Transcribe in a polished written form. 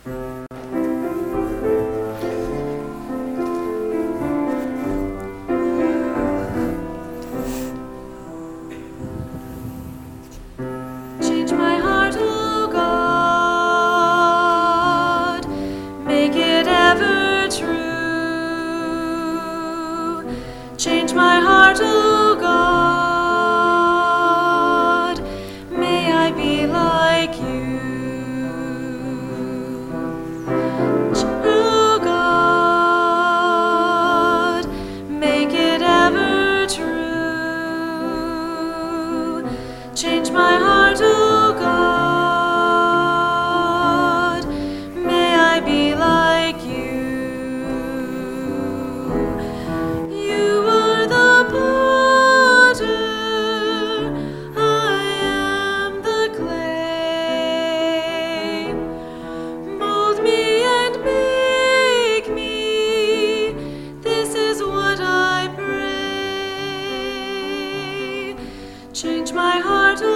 Change my heart, O God, make it ever true. Change my heart, O God, may I be like you. True God, make it ever true. Change my heart, O God, may I be like you. You are the potter, I am the clay. Mold me and make me, this is what I pray. Change my heart,